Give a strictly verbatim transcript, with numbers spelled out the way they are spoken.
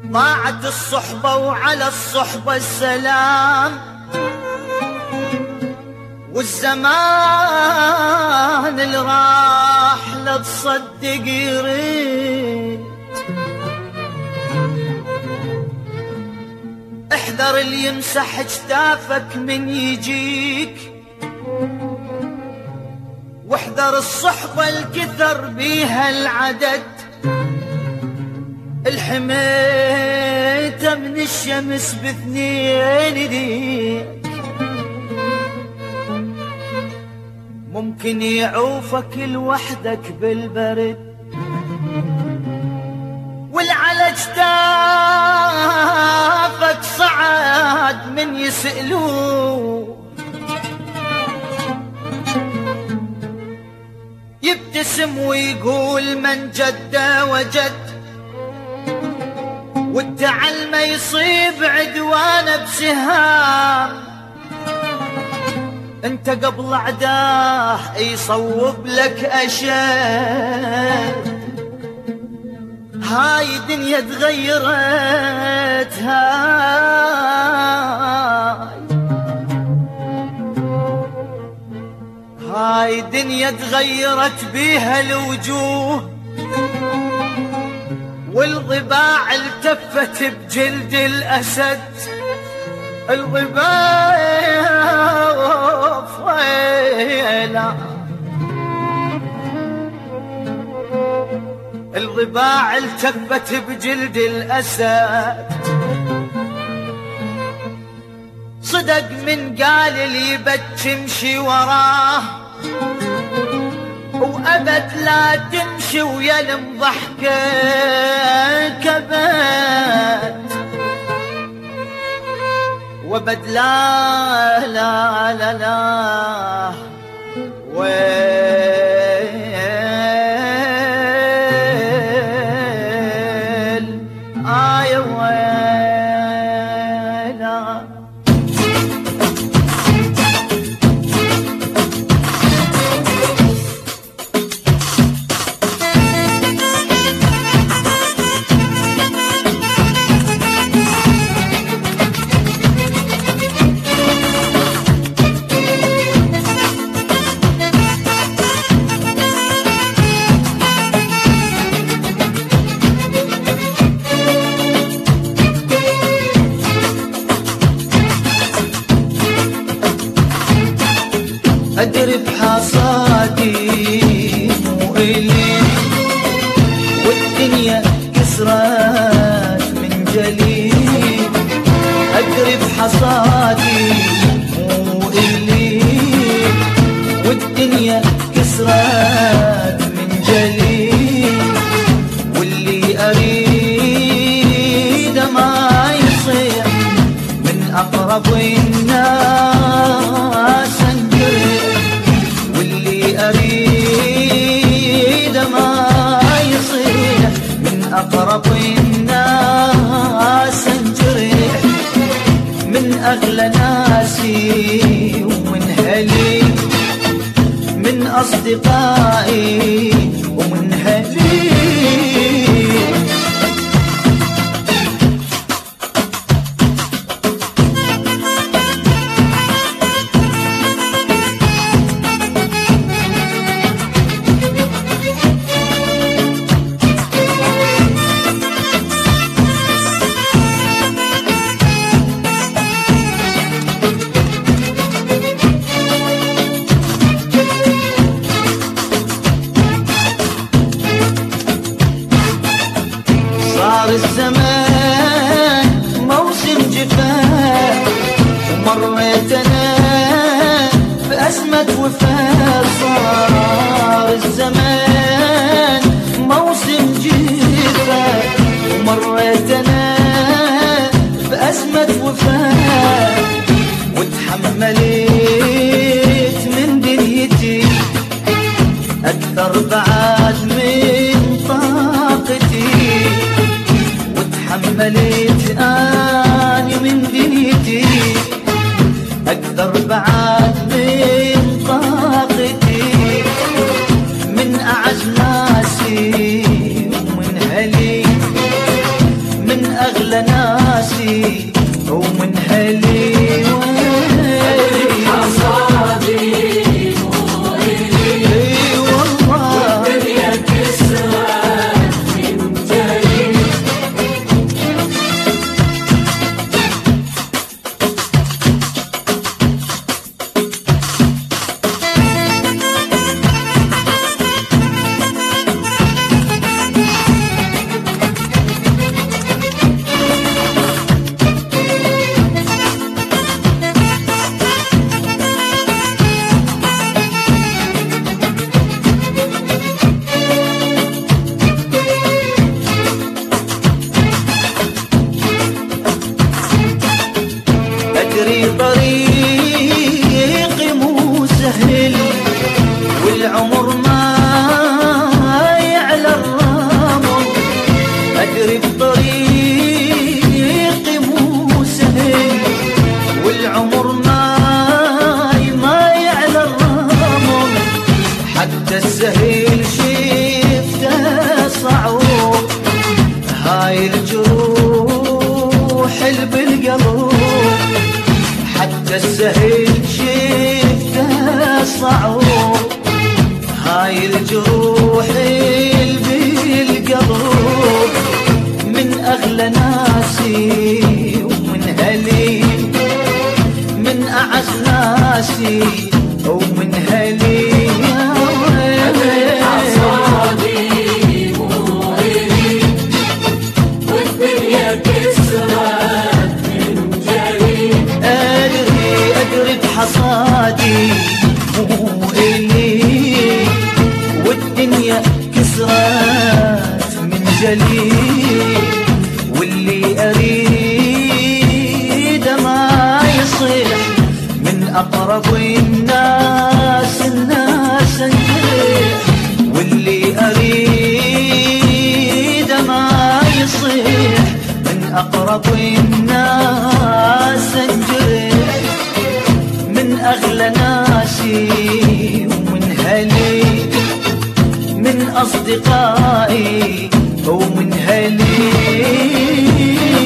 ضاعت الصحبة وعلى الصحبة السلام، والزمان اللي راح لا تصدق يريد. احذر اللي يمسح جتافك من يجيك، واحذر الصحبة الكثر بيها العدد، الحميته من الشمس باثنين ايديك. ممكن يعوفك لوحدك بالبرد، والعلى جتافك صعد من يسألوه. يبتسم ويقول من جد وجد، والتعلم يصيب عدوانه بسهام. انت قبل عداه يصوب لك اشد. هاي دنيا تغيرت، هاي هاي دنيا تغيرت بيها الوجوه، والضباع التفت بجلد الأسد. الضباع فيلا الضباع التفت بجلد الأسد. صدق من قال اللي بتمشي وراه، وأبد لا تمشي ويلم ضحكك أبد. وبد لا لا لا لا ويل آي ويلا. أدري بحصادي مو إلي، والدنيا كسرت من جليد. أدري بحصادي مو إلي، والدنيا كسرت من جليد. واللي أريد ما يصير من أقرب الناس أريد ما يصير من أقرب الناس انجرح. من أغلى ناسي ومن هلي، من أصدقائي ومن هلي. صار الزمان موسم جفاف، ومريت انا بأزمة وفاة. صار الزمان موسم جفاف، ومريت انا بأزمة وفاة. وتحملت من دنيتي أكثر بعد من طاقتي. وتحملت أني من دنيتي أكثر بعد من طاقتي. من أعز ناسي ومن هلي، من أغلى أغلى ناسي ومن هلي حصادي مو إلي والدنيا كسرت من جلي. أدري طريقي مو سهل والعمر ما يعلى الرمل. أدري بطريقي مو سهل والعمر ما ما يعلى الرمل. حتى السهل شفته صعوب هاي الجروح اللي بالقلب. حتى السهل شفته صعوب هاي الجروح اللي بالقلب. من أغلى ناسي ومن هلي من أعز ناسي ومن هلي. حصادي مو إلي والدنيا كسرت من جلي. أدري أدري بحصادي مو إلي والدنيا كسرت من جلي. واللي أريد ما يصيح من أقرب الناس الناس انجرح. واللي أريد ما يصيح من أقرب الناس انجرح. من أغلى ناسي ومن هلي من أصدقائي ومن هلي.